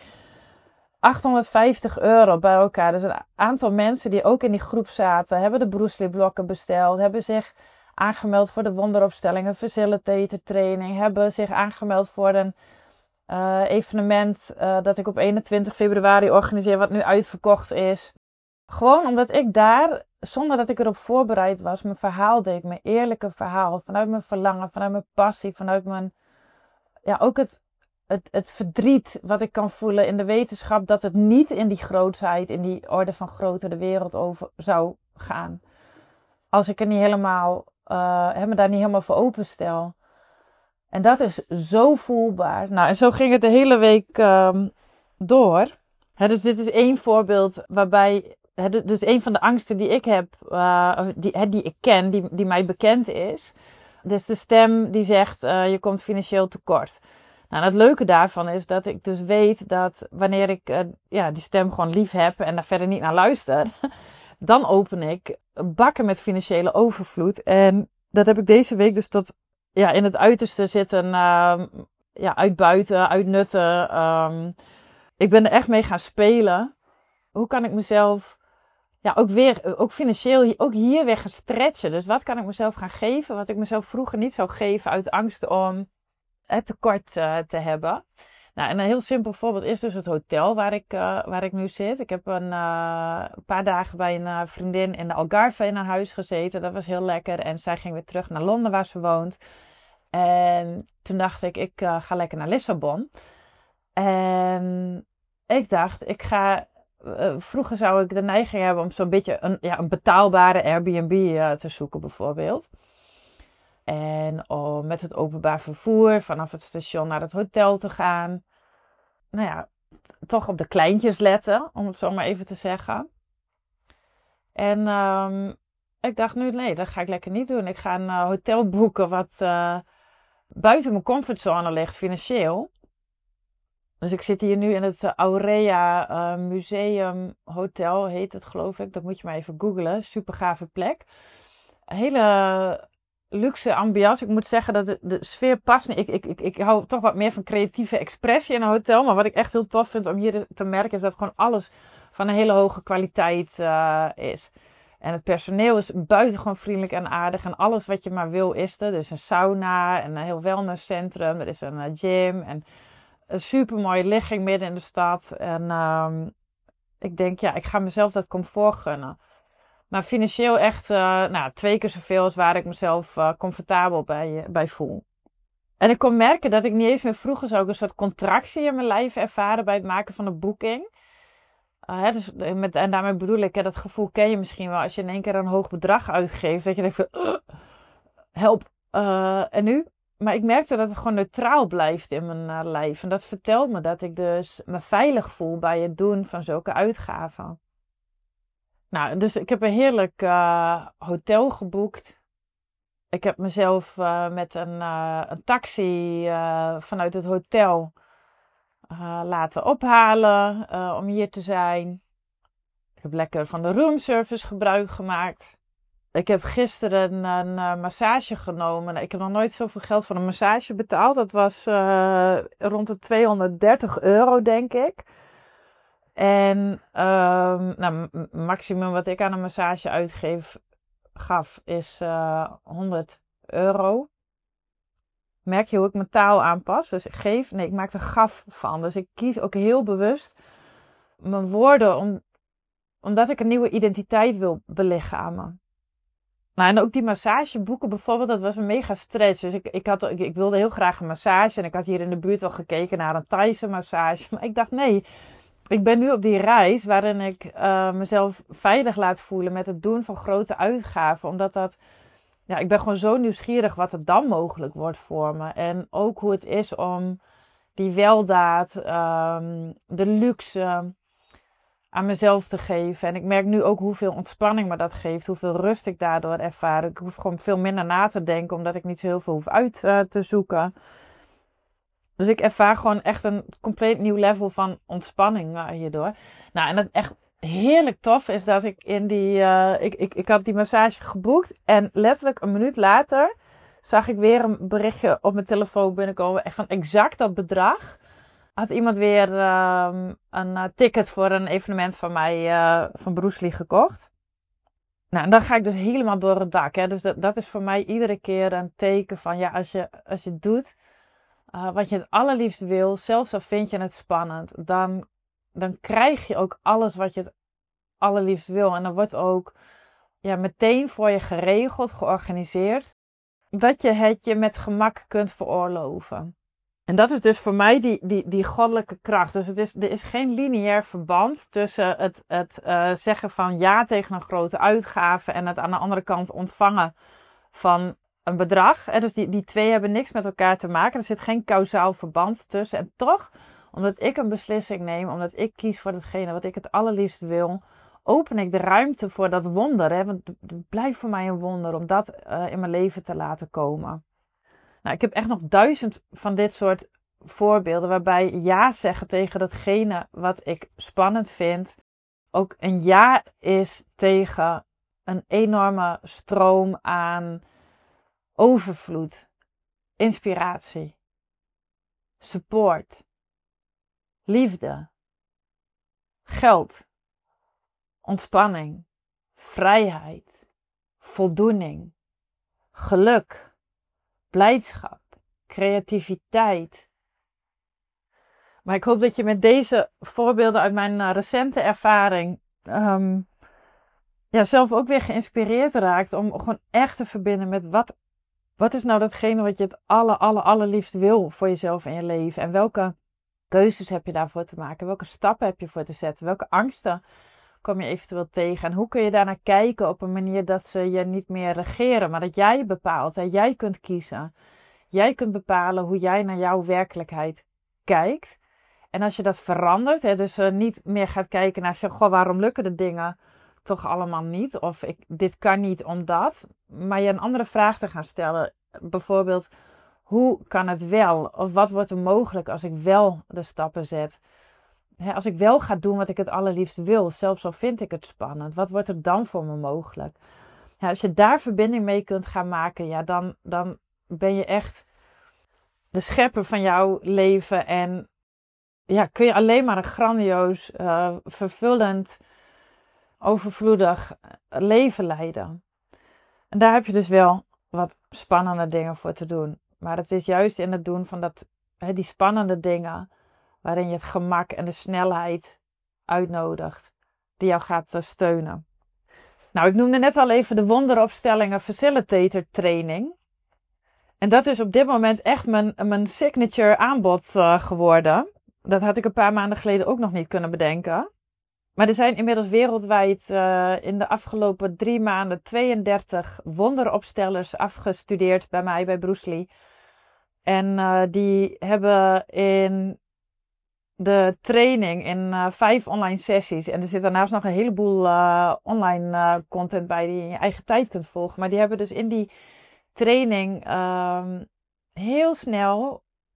€850 bij elkaar. Dus een aantal mensen die ook in die groep zaten, hebben de Bruce Lee blokken besteld, hebben zich aangemeld voor de wonderopstellingen, facilitator training, hebben zich aangemeld voor een evenement dat ik op 21 februari organiseer, wat nu uitverkocht is. Gewoon omdat ik daar, zonder dat ik erop voorbereid was, mijn verhaal deed, mijn eerlijke verhaal, vanuit mijn verlangen, vanuit mijn passie, vanuit mijn, ook het verdriet wat ik kan voelen in de wetenschap dat het niet in die grootheid, in die orde van grootte de wereld over zou gaan. Als ik er niet helemaal, me daar niet helemaal voor openstel. En dat is zo voelbaar. Nou, en zo ging het de hele week door. Dus dit is 1 voorbeeld waarbij, dus een van de angsten die ik heb, die ik ken, die mij bekend is. Dus de stem die zegt, je komt financieel tekort. Nou, het leuke daarvan is dat ik dus weet dat wanneer ik die stem gewoon lief heb en daar verder niet naar luister, dan open ik bakken met financiële overvloed. En dat heb ik deze week dus tot in het uiterste zitten, uitbuiten, uitnutten. Ik ben er echt mee gaan spelen. Hoe kan ik mezelf ook financieel, ook hier weer gaan stretchen. Dus wat kan ik mezelf gaan geven, wat ik mezelf vroeger niet zou geven uit angst om het tekort te hebben. Nou, en een heel simpel voorbeeld is dus het hotel waar ik nu zit. Ik heb een paar dagen bij een vriendin in de Algarve in een huis gezeten. Dat was heel lekker. En zij ging weer terug naar Londen waar ze woont. En toen dacht ik ga lekker naar Lissabon. En ik dacht, vroeger zou ik de neiging hebben om zo'n beetje een betaalbare Airbnb te zoeken bijvoorbeeld. En om met het openbaar vervoer vanaf het station naar het hotel te gaan. Nou ja, toch op de kleintjes letten, om het zo maar even te zeggen. En ik dacht nu, nee, dat ga ik lekker niet doen. Ik ga een hotel boeken wat buiten mijn comfortzone ligt, financieel. Dus ik zit hier nu in het Aurea Museum Hotel, heet het geloof ik. Dat moet je maar even googlen. Super gave plek. Hele luxe ambiance. Ik moet zeggen dat de sfeer past niet. Ik hou toch wat meer van creatieve expressie in een hotel. Maar wat ik echt heel tof vind om hier te merken is dat gewoon alles van een hele hoge kwaliteit is. En het personeel is buitengewoon vriendelijk en aardig. En alles wat je maar wil is er. Er is een sauna en een heel wellnesscentrum. Er is een gym en een supermooie ligging midden in de stad. En ik denk, ik ga mezelf dat comfort gunnen. Maar financieel echt 2 keer zoveel als waar ik mezelf comfortabel bij voel. En ik kon merken dat ik niet eens meer vroeger zo ook een soort contractie in mijn lijf ervaren bij het maken van een boeking. En daarmee bedoel ik, dat gevoel ken je misschien wel als je in één keer een hoog bedrag uitgeeft. Dat je denkt van, help, en nu? Maar ik merkte dat het gewoon neutraal blijft in mijn lijf. En dat vertelt me dat ik dus me veilig voel bij het doen van zulke uitgaven. Nou, dus ik heb een heerlijk hotel geboekt. Ik heb mezelf met een taxi vanuit het hotel laten ophalen om hier te zijn. Ik heb lekker van de roomservice gebruik gemaakt. Ik heb gisteren een massage genomen. Ik heb nog nooit zoveel geld voor een massage betaald. Dat was rond de €230, denk ik. En maximum wat ik aan een massage gaf is €100. Merk je hoe ik mijn taal aanpas? Dus ik maak er gaf van. Dus ik kies ook heel bewust mijn woorden omdat ik een nieuwe identiteit wil belichamen. Nou, en ook die massageboeken bijvoorbeeld, dat was een mega stretch. Dus ik wilde heel graag een massage. En ik had hier in de buurt al gekeken naar een Thaise massage. Maar ik dacht, nee, ik ben nu op die reis waarin ik mezelf veilig laat voelen met het doen van grote uitgaven. Omdat ik ben gewoon zo nieuwsgierig wat er dan mogelijk wordt voor me. En ook hoe het is om die weldaad, de luxe aan mezelf te geven. En ik merk nu ook hoeveel ontspanning me dat geeft. Hoeveel rust ik daardoor ervaar. Ik hoef gewoon veel minder na te denken. Omdat ik niet zo heel veel hoef uit te zoeken. Dus ik ervaar gewoon echt een compleet nieuw level van ontspanning hierdoor. Nou, en het echt heerlijk tof is dat ik in die... Ik had die massage geboekt. En letterlijk een minuut later zag ik weer een berichtje op mijn telefoon binnenkomen. Echt van exact dat bedrag. Had iemand weer een ticket voor een evenement van mij, van Bruce Lee, gekocht. Nou, en dan ga ik dus helemaal door het dak. Hè. Dus dat is voor mij iedere keer een teken van, ja, als je doet wat je het allerliefst wil, zelfs al vind je het spannend, dan krijg je ook alles wat je het allerliefst wil. En dan wordt ook meteen voor je geregeld, georganiseerd, dat je het je met gemak kunt veroorloven. En dat is dus voor mij die goddelijke kracht. Dus er is geen lineair verband tussen het zeggen van ja tegen een grote uitgave en het aan de andere kant ontvangen van een bedrag. Dus die twee hebben niks met elkaar te maken. Er zit geen kausaal verband tussen. En toch, omdat ik een beslissing neem, omdat ik kies voor datgene wat ik het allerliefst wil, open ik de ruimte voor dat wonder. Hè? Want het blijft voor mij een wonder om dat in mijn leven te laten komen. Nou, ik heb echt nog 1000 van dit soort voorbeelden waarbij ja zeggen tegen datgene wat ik spannend vind ook een ja is tegen een enorme stroom aan overvloed, inspiratie, support, liefde, geld, ontspanning, vrijheid, voldoening, geluk, blijdschap, creativiteit. Maar ik hoop dat je met deze voorbeelden uit mijn recente ervaring zelf ook weer geïnspireerd raakt om gewoon echt te verbinden met wat is nou datgene wat je het allerliefst wil voor jezelf en je leven. En welke keuzes heb je daarvoor te maken? Welke stappen heb je voor te zetten? Welke angsten kom je eventueel tegen? En hoe kun je daarnaar kijken op een manier dat ze je niet meer regeren, maar dat jij bepaalt. Hè? Jij kunt kiezen. Jij kunt bepalen hoe jij naar jouw werkelijkheid kijkt. En als je dat verandert, dus niet meer gaat kijken naar, waarom lukken de dingen toch allemaal niet? Of dit kan niet omdat. Maar je een andere vraag te gaan stellen. Bijvoorbeeld, hoe kan het wel? Of wat wordt er mogelijk als ik wel de stappen zet? Als ik wel ga doen wat ik het allerliefst wil, zelfs al vind ik het spannend. Wat wordt er dan voor me mogelijk? Als je daar verbinding mee kunt gaan maken, dan ben je echt de schepper van jouw leven. En kun je alleen maar een grandioos, vervullend, overvloedig leven leiden. En daar heb je dus wel wat spannende dingen voor te doen. Maar het is juist in het doen van die spannende dingen, waarin je het gemak en de snelheid uitnodigt, die jou gaat steunen. Nou, ik noemde net al even de wonderopstellingen facilitator training. En dat is op dit moment echt mijn signature aanbod geworden. Dat had ik een paar maanden geleden ook nog niet kunnen bedenken. Maar er zijn inmiddels wereldwijd in de afgelopen 3 maanden 32 wonderopstellers afgestudeerd bij mij, bij Bruce Lee. En die hebben in de training in 5 online sessies. En er zit daarnaast nog een heleboel online content bij die je in je eigen tijd kunt volgen. Maar die hebben dus in die training heel snel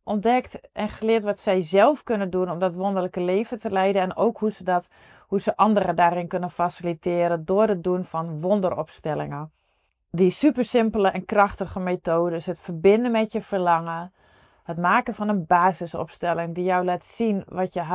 ontdekt en geleerd wat zij zelf kunnen doen om dat wonderlijke leven te leiden. En ook hoe ze anderen daarin kunnen faciliteren door het doen van wonderopstellingen. Die super simpele en krachtige methodes, het verbinden met je verlangen, het maken van een basisopstelling die jou laat zien wat je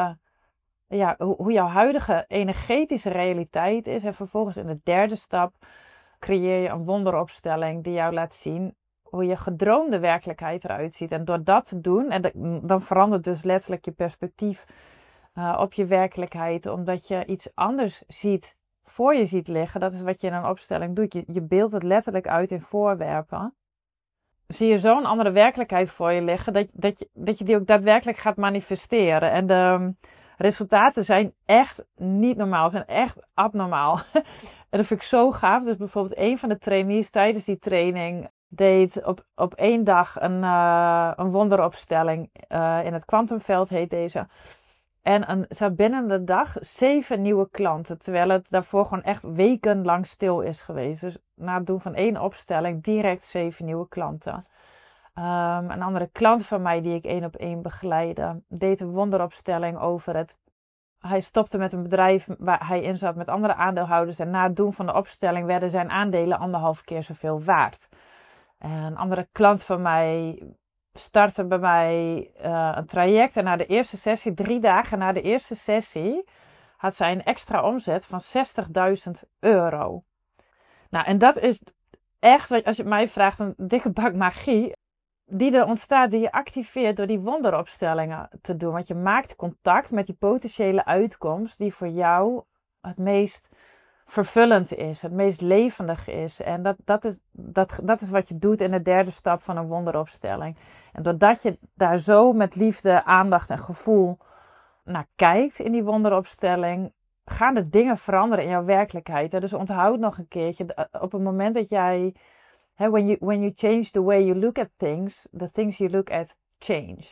hoe jouw huidige energetische realiteit is. En vervolgens in de derde stap creëer je een wonderopstelling die jou laat zien hoe je gedroomde werkelijkheid eruit ziet. En door dat te doen, en dan verandert dus letterlijk je perspectief op je werkelijkheid, omdat je iets anders voor je ziet liggen. Dat is wat je in een opstelling doet. Je beeldt het letterlijk uit in voorwerpen. Zie je zo'n andere werkelijkheid voor je liggen, dat je die ook daadwerkelijk gaat manifesteren. En de resultaten zijn echt niet normaal, zijn echt abnormaal. En dat vind ik zo gaaf. Dus bijvoorbeeld een van de trainees tijdens die training deed op 1 dag een wonderopstelling. In het kwantumveld heet deze. En ze had binnen de dag 7 nieuwe klanten. Terwijl het daarvoor gewoon echt wekenlang stil is geweest. Dus na het doen van 1 opstelling direct 7 nieuwe klanten. Een andere klant van mij die ik 1-op-1 begeleidde, deed een wonderopstelling over het. Hij stopte met een bedrijf waar hij in zat met andere aandeelhouders. En na het doen van de opstelling werden zijn aandelen 1,5 keer zoveel waard. En een andere klant van mij startte bij mij een traject. En na de eerste sessie, 3 dagen na de eerste sessie, had zij een extra omzet van €60.000. Nou, en dat is echt, als je het mij vraagt, een dikke bak magie. Die er ontstaat, die je activeert door die wonderopstellingen te doen. Want je maakt contact met die potentiële uitkomst die voor jou het meest vervullend is, het meest levendig is. En dat is wat je doet in de derde stap van een wonderopstelling. En doordat je daar zo met liefde, aandacht en gevoel naar kijkt in die wonderopstelling, gaan er dingen veranderen in jouw werkelijkheid. Dus onthoud nog een keertje, op het moment dat jij, when you change the way you look at things, the things you look at change.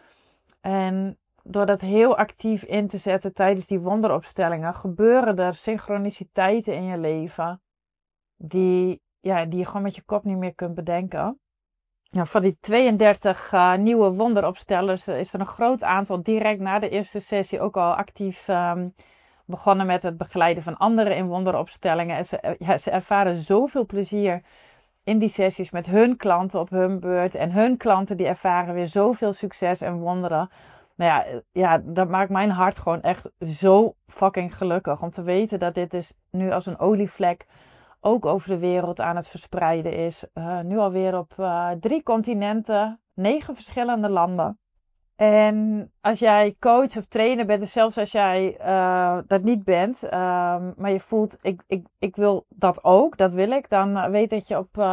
En door dat heel actief in te zetten tijdens die wonderopstellingen, gebeuren er synchroniciteiten in je leven die je gewoon met je kop niet meer kunt bedenken. Ja, van die 32 nieuwe wonderopstellers is er een groot aantal direct na de eerste sessie ook al actief begonnen met het begeleiden van anderen in wonderopstellingen. En ze ervaren zoveel plezier in die sessies met hun klanten op hun beurt. En hun klanten die ervaren weer zoveel succes en wonderen. Nou ja, dat maakt mijn hart gewoon echt zo fucking gelukkig. Om te weten dat dit dus nu als een olievlek ook over de wereld aan het verspreiden is. Nu alweer op 3 continenten, 9 verschillende landen. En als jij coach of trainer bent, en zelfs als jij dat niet bent, maar je voelt, ik wil dat ook, dat wil ik, dan weet dat je op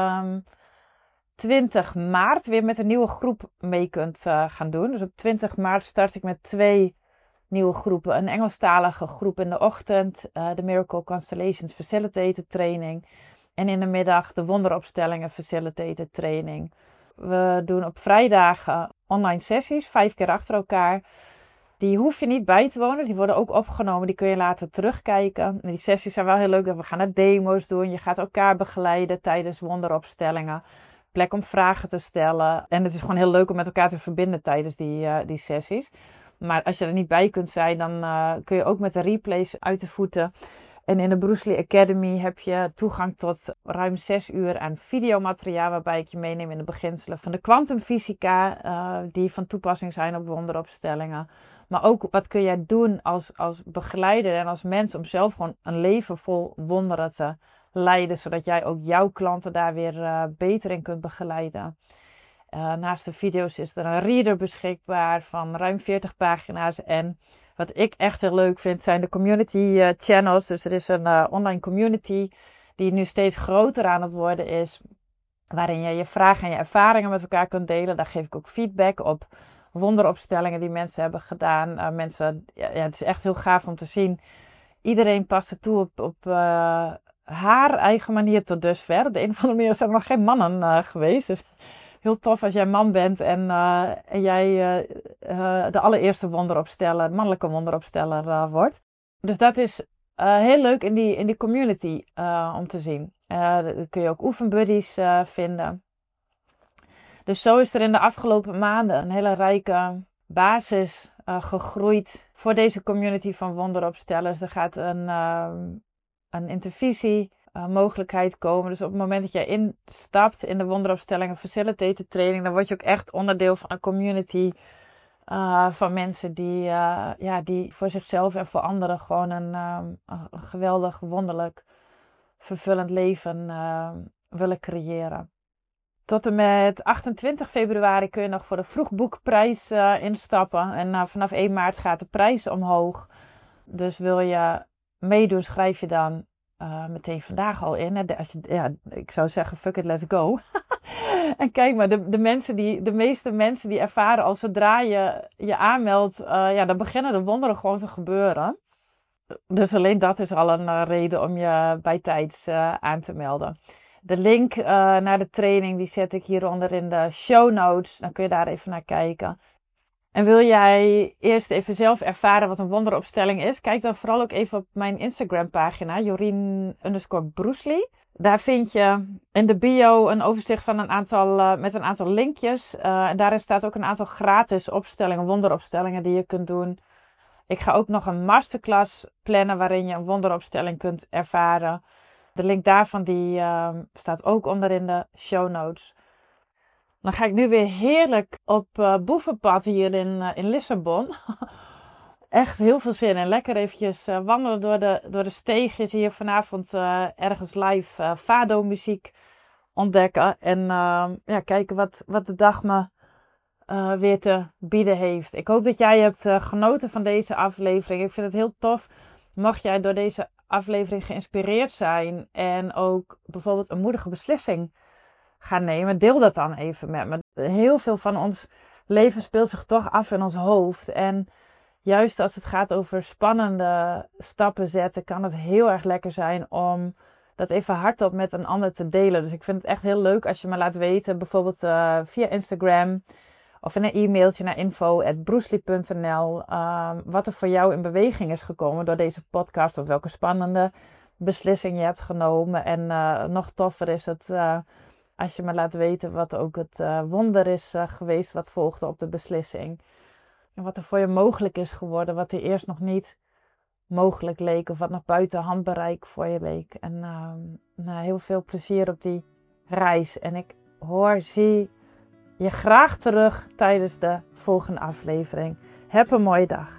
20 maart weer met een nieuwe groep mee kunt gaan doen. Dus op 20 maart start ik met 2 nieuwe groepen. Een Engelstalige groep in de ochtend, de Miracle Constellations Facilitator training. En in de middag de Wonderopstellingen Facilitator training. We doen op vrijdagen online sessies, 5 keer achter elkaar. Die hoef je niet bij te wonen. Die worden ook opgenomen. Die kun je later terugkijken. En die sessies zijn wel heel leuk. We gaan demo's doen. Je gaat elkaar begeleiden tijdens wonderopstellingen. Plek om vragen te stellen. En het is gewoon heel leuk om met elkaar te verbinden tijdens die sessies. Maar als je er niet bij kunt zijn, dan kun je ook met de replays uit de voeten. En in de Bruce Lee Academy heb je toegang tot ruim 6 uur aan videomateriaal, waarbij ik je meeneem in de beginselen van de kwantumfysica, die van toepassing zijn op wonderopstellingen. Maar ook wat kun jij doen als begeleider en als mens om zelf gewoon een leven vol wonderen te leiden, zodat jij ook jouw klanten daar weer beter in kunt begeleiden. Naast de video's is er een reader beschikbaar van ruim 40 pagina's. En wat ik echt heel leuk vind zijn de community channels. Dus er is een online community die nu steeds groter aan het worden is. Waarin je je vragen en je ervaringen met elkaar kunt delen. Daar geef ik ook feedback op wonderopstellingen die mensen hebben gedaan. Het is echt heel gaaf om te zien. Iedereen past het toe op haar eigen manier tot dusver. Op de een of andere manier zijn er nog geen mannen geweest. Dus heel tof als jij man bent en jij de allereerste mannelijke wonderopsteller wordt. Dus dat is heel leuk in die community om te zien. Dan kun je ook oefenbuddies vinden. Dus zo is er in de afgelopen maanden een hele rijke basis gegroeid voor deze community van wonderopstellers. Er gaat een intervisie mogelijkheid komen. Dus op het moment dat jij instapt in de wonderopstellingen facilitator training, dan word je ook echt onderdeel van een community van mensen die voor zichzelf en voor anderen gewoon een geweldig, wonderlijk, vervullend leven willen creëren. Tot en met 28 februari kun je nog voor de vroegboekprijs instappen. En vanaf 1 maart gaat de prijs omhoog. Dus wil je meedoen, schrijf je dan meteen vandaag al in. Ik zou zeggen, fuck it, let's go. En kijk maar, de meeste mensen die ervaren al zodra je aanmeldt, dan beginnen de wonderen gewoon te gebeuren. Dus alleen dat is al een reden om je bijtijds aan te melden. De link naar de training die zet ik hieronder in de show notes. Dan kun je daar even naar kijken. En wil jij eerst even zelf ervaren wat een wonderopstelling is? Kijk dan vooral ook even op mijn Instagram pagina, Jorien_Broesli. Daar vind je in de bio een overzicht van met een aantal linkjes. En daarin staat ook een aantal gratis opstellingen, wonderopstellingen die je kunt doen. Ik ga ook nog een masterclass plannen waarin je een wonderopstelling kunt ervaren. De link daarvan die staat ook onder in de show notes. Dan ga ik nu weer heerlijk op boevenpad hier in Lissabon. Echt heel veel zin in. Lekker eventjes wandelen door de steegjes. Hier vanavond ergens live fado muziek ontdekken. En kijken wat de dag me weer te bieden heeft. Ik hoop dat jij hebt genoten van deze aflevering. Ik vind het heel tof. Mocht jij door deze aflevering geïnspireerd zijn en ook bijvoorbeeld een moedige beslissing gaan nemen, deel dat dan even met me. Heel veel van ons leven speelt zich toch af in ons hoofd. En juist als het gaat over spannende stappen zetten, kan het heel erg lekker zijn om dat even hardop met een ander te delen. Dus ik vind het echt heel leuk als je me laat weten, bijvoorbeeld via Instagram of in een e-mailtje naar info@broesli.nl wat er voor jou in beweging is gekomen door deze podcast of welke spannende beslissing je hebt genomen. En nog toffer is het als je me laat weten wat ook het wonder is geweest wat volgde op de beslissing. En wat er voor je mogelijk is geworden, wat er eerst nog niet mogelijk leek of wat nog buiten handbereik voor je leek. En heel veel plezier op die reis. En ik zie je graag terug tijdens de volgende aflevering. Heb een mooie dag.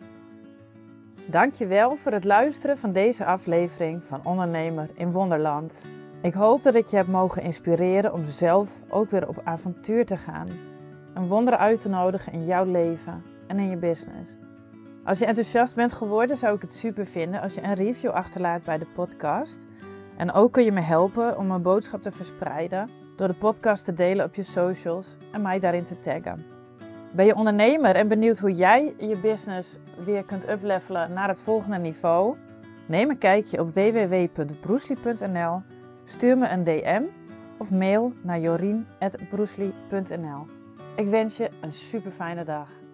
Dankjewel voor het luisteren van deze aflevering van Ondernemer in Wonderland. Ik hoop dat ik je heb mogen inspireren om zelf ook weer op avontuur te gaan. Een wonder uit te nodigen in jouw leven en in je business. Als je enthousiast bent geworden, zou ik het super vinden als je een review achterlaat bij de podcast. En ook kun je me helpen om mijn boodschap te verspreiden door de podcast te delen op je socials en mij daarin te taggen. Ben je ondernemer en benieuwd hoe jij je business weer kunt uplevelen naar het volgende niveau? Neem een kijkje op www.broesli.nl, stuur me een DM of mail naar jorien@broesli.nl. Ik wens je een super fijne dag.